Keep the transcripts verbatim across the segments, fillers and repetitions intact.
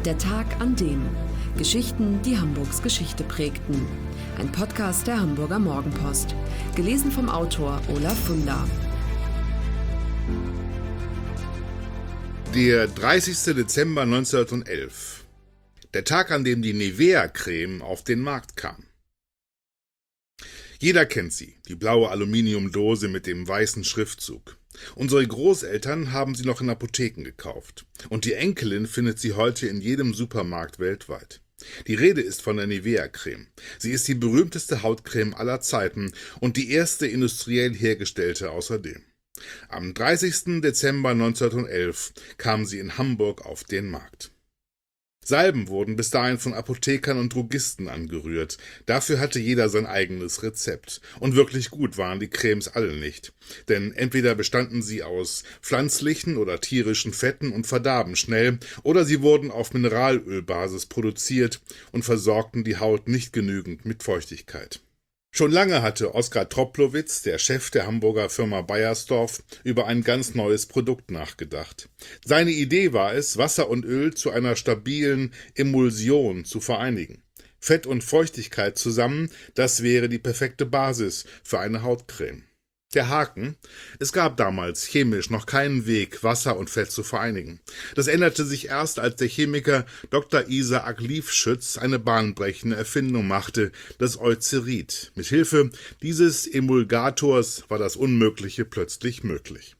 Der Tag an dem. Geschichten, die Hamburgs Geschichte prägten. Ein Podcast der Hamburger Morgenpost. Gelesen vom Autor Olaf Funder. Der dreißigste Dezember neunzehnhundertelf. Der Tag, an dem die Nivea-Creme auf den Markt kam. Jeder kennt sie, die blaue Aluminiumdose mit dem weißen Schriftzug. Unsere Großeltern haben sie noch in Apotheken gekauft. Und die Enkelin findet sie heute in jedem Supermarkt weltweit. Die Rede ist von der Nivea-Creme. Sie ist die berühmteste Hautcreme aller Zeiten und die erste industriell hergestellte außerdem. Am dreißigsten Dezember neunzehnhundertelf kam sie in Hamburg auf den Markt. Salben wurden bis dahin von Apothekern und Drogisten angerührt. Dafür hatte jeder sein eigenes Rezept. Und wirklich gut waren die Cremes alle nicht. Denn entweder bestanden sie aus pflanzlichen oder tierischen Fetten und verdarben schnell, oder sie wurden auf Mineralölbasis produziert und versorgten die Haut nicht genügend mit Feuchtigkeit. Schon lange hatte Oskar Troplowitz, der Chef der Hamburger Firma Beiersdorf, über ein ganz neues Produkt nachgedacht. Seine Idee war es, Wasser und Öl zu einer stabilen Emulsion zu vereinigen. Fett und Feuchtigkeit zusammen, das wäre die perfekte Basis für eine Hautcreme. Der Haken: Es gab damals chemisch noch keinen Weg, Wasser und Fett zu vereinigen. Das änderte sich erst, als der Chemiker Doktor Isaac Liefschütz eine bahnbrechende Erfindung machte, das Eucerit. Mit Hilfe dieses Emulgators war das Unmögliche plötzlich möglich.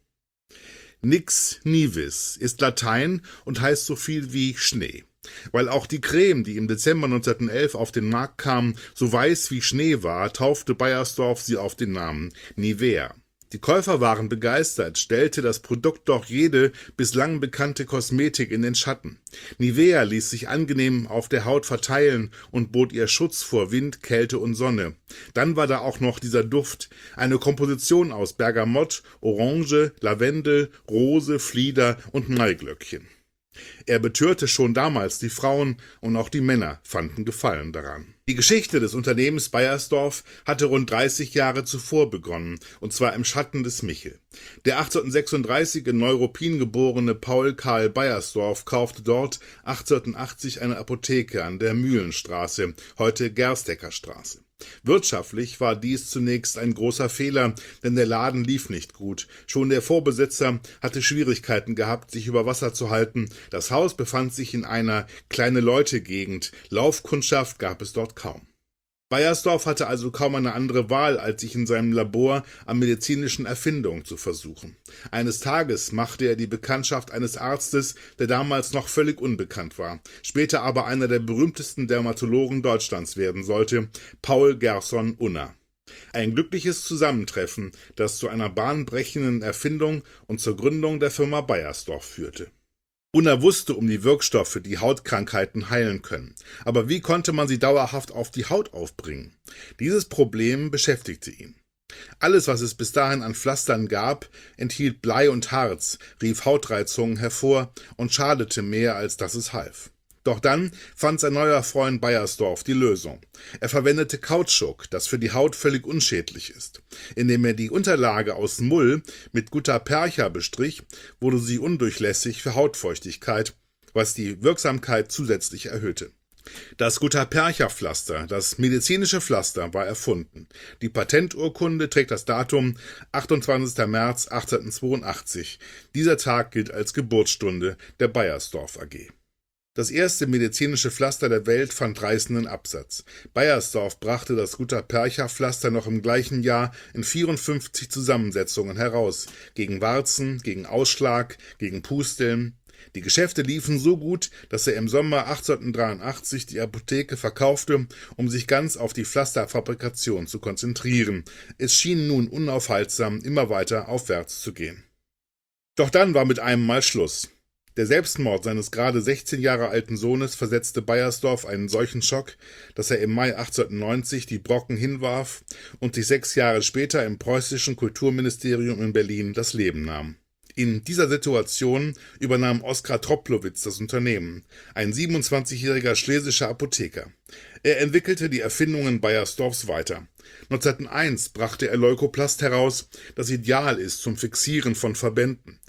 Nix nivis ist Latein und heißt so viel wie Schnee. Weil auch die Creme, die im Dezember neunzehnhundertelf auf den Markt kam, so weiß wie Schnee war, taufte Beiersdorf sie auf den Namen Nivea. Die Käufer waren begeistert, stellte das Produkt doch jede bislang bekannte Kosmetik in den Schatten. Nivea ließ sich angenehm auf der Haut verteilen und bot ihr Schutz vor Wind, Kälte und Sonne. Dann war da auch noch dieser Duft, eine Komposition aus Bergamott, Orange, Lavendel, Rose, Flieder und Maiglöckchen. Er betörte schon damals die Frauen und auch die Männer fanden Gefallen daran. Die Geschichte des Unternehmens Beiersdorf hatte rund dreißig Jahre zuvor begonnen, und zwar im Schatten des Michel. Der achtzehnhundertsechsunddreißig in Neuruppin geborene Paul Karl Beiersdorf kaufte dort achtzehnhundertachtzig eine Apotheke an der Mühlenstraße, heute Gersteckerstraße. Wirtschaftlich war dies zunächst ein großer Fehler, denn der Laden lief nicht gut. Schon der Vorbesitzer hatte Schwierigkeiten gehabt, sich über Wasser zu halten. Das Haus befand sich in einer Kleine-Leute-Gegend. Laufkundschaft gab es dort kaum. Beiersdorf hatte also kaum eine andere Wahl, als sich in seinem Labor an medizinischen Erfindungen zu versuchen. Eines Tages machte er die Bekanntschaft eines Arztes, der damals noch völlig unbekannt war, später aber einer der berühmtesten Dermatologen Deutschlands werden sollte, Paul Gerson Unna. Ein glückliches Zusammentreffen, das zu einer bahnbrechenden Erfindung und zur Gründung der Firma Beiersdorf führte. Unna wusste um die Wirkstoffe, die Hautkrankheiten heilen können. Aber wie konnte man sie dauerhaft auf die Haut aufbringen? Dieses Problem beschäftigte ihn. Alles, was es bis dahin an Pflastern gab, enthielt Blei und Harz, rief Hautreizungen hervor und schadete mehr, als dass es half. Doch dann fand sein neuer Freund Beiersdorf die Lösung. Er verwendete Kautschuk, das für die Haut völlig unschädlich ist. Indem er die Unterlage aus Mull mit Gutta-Percha bestrich, wurde sie undurchlässig für Hautfeuchtigkeit, was die Wirksamkeit zusätzlich erhöhte. Das Gutta-Percha-Pflaster, das medizinische Pflaster, war erfunden. Die Patenturkunde trägt das Datum achtundzwanzigster März achtzehnhundertzweiundachtzig. Dieser Tag gilt als Geburtsstunde der Beiersdorf A G. Das erste medizinische Pflaster der Welt fand reißenden Absatz. Beiersdorf brachte das Gutta-Percha-Pflaster noch im gleichen Jahr in vierundfünfzig Zusammensetzungen heraus. Gegen Warzen, gegen Ausschlag, gegen Pusteln. Die Geschäfte liefen so gut, dass er im Sommer achtzehnhundertdreiundachtzig die Apotheke verkaufte, um sich ganz auf die Pflasterfabrikation zu konzentrieren. Es schien nun unaufhaltsam immer weiter aufwärts zu gehen. Doch dann war mit einem Mal Schluss. Der Selbstmord seines gerade sechzehn Jahre alten Sohnes versetzte Beiersdorf einen solchen Schock, dass er im Mai achtzehnhundertneunzig die Brocken hinwarf und sich sechs Jahre später im preußischen Kulturministerium in Berlin das Leben nahm. In dieser Situation übernahm Oskar Troplowitz das Unternehmen, ein siebenundzwanzigjähriger schlesischer Apotheker. Er entwickelte die Erfindungen Beiersdorfs weiter. neunzehnhunderteins brachte er Leukoplast heraus, das ideal ist zum Fixieren von Verbänden.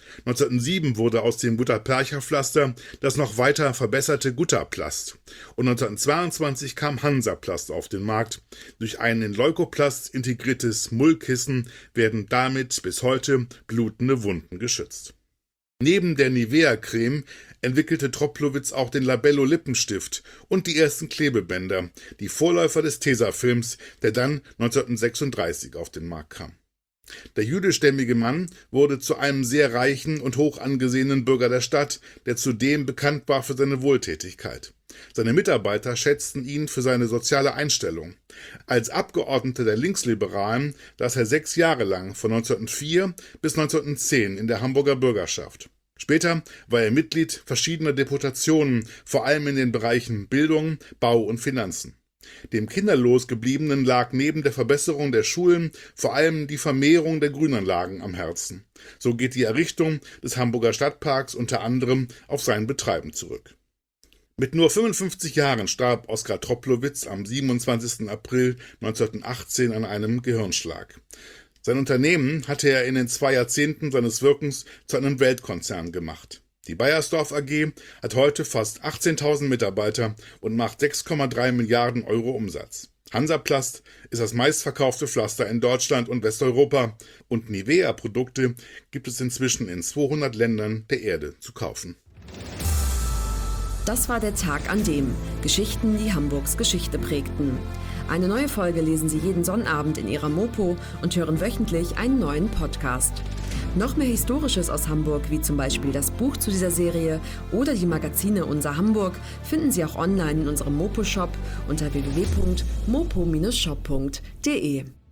neunzehnhundertsieben wurde aus dem Gutta-Percha-Pflaster das noch weiter verbesserte Gutta-Plast und neunzehnhundertzweiundzwanzig kam Hansa-Plast auf den Markt. Durch ein in Leukoplast integriertes Mullkissen werden damit bis heute blutende Wunden geschützt. Neben der Nivea-Creme entwickelte Troplowitz auch den Labello-Lippenstift und die ersten Klebebänder, die Vorläufer des Tesafilms, der dann neunzehnhundertsechsunddreißig auf den Markt kam. Der jüdischstämmige Mann wurde zu einem sehr reichen und hoch angesehenen Bürger der Stadt, der zudem bekannt war für seine Wohltätigkeit. Seine Mitarbeiter schätzten ihn für seine soziale Einstellung. Als Abgeordneter der Linksliberalen saß er sechs Jahre lang von neunzehnhundertvier bis neunzehnhundertzehn in der Hamburger Bürgerschaft. Später war er Mitglied verschiedener Deputationen, vor allem in den Bereichen Bildung, Bau und Finanzen. Dem kinderlos Gebliebenen lag neben der Verbesserung der Schulen vor allem die Vermehrung der Grünanlagen am Herzen. So geht die Errichtung des Hamburger Stadtparks unter anderem auf sein Betreiben zurück. Mit nur fünfundfünfzig Jahren starb Oskar Troplowitz am siebenundzwanzigsten April neunzehnhundertachtzehn an einem Gehirnschlag. Sein Unternehmen hatte er in den zwei Jahrzehnten seines Wirkens zu einem Weltkonzern gemacht. Die Beiersdorf A G hat heute fast achtzehntausend Mitarbeiter und macht sechs Komma drei Milliarden Euro Umsatz. Hansaplast ist das meistverkaufte Pflaster in Deutschland und Westeuropa und Nivea-Produkte gibt es inzwischen in zweihundert Ländern der Erde zu kaufen. Das war der Tag, an dem Geschichten, die Hamburgs Geschichte prägten. Eine neue Folge lesen Sie jeden Sonnabend in Ihrer Mopo und hören wöchentlich einen neuen Podcast. Noch mehr Historisches aus Hamburg, wie zum Beispiel das Buch zu dieser Serie oder die Magazine Unser Hamburg, finden Sie auch online in unserem Mopo-Shop unter w w w punkt mopo Bindestrich shop punkt de.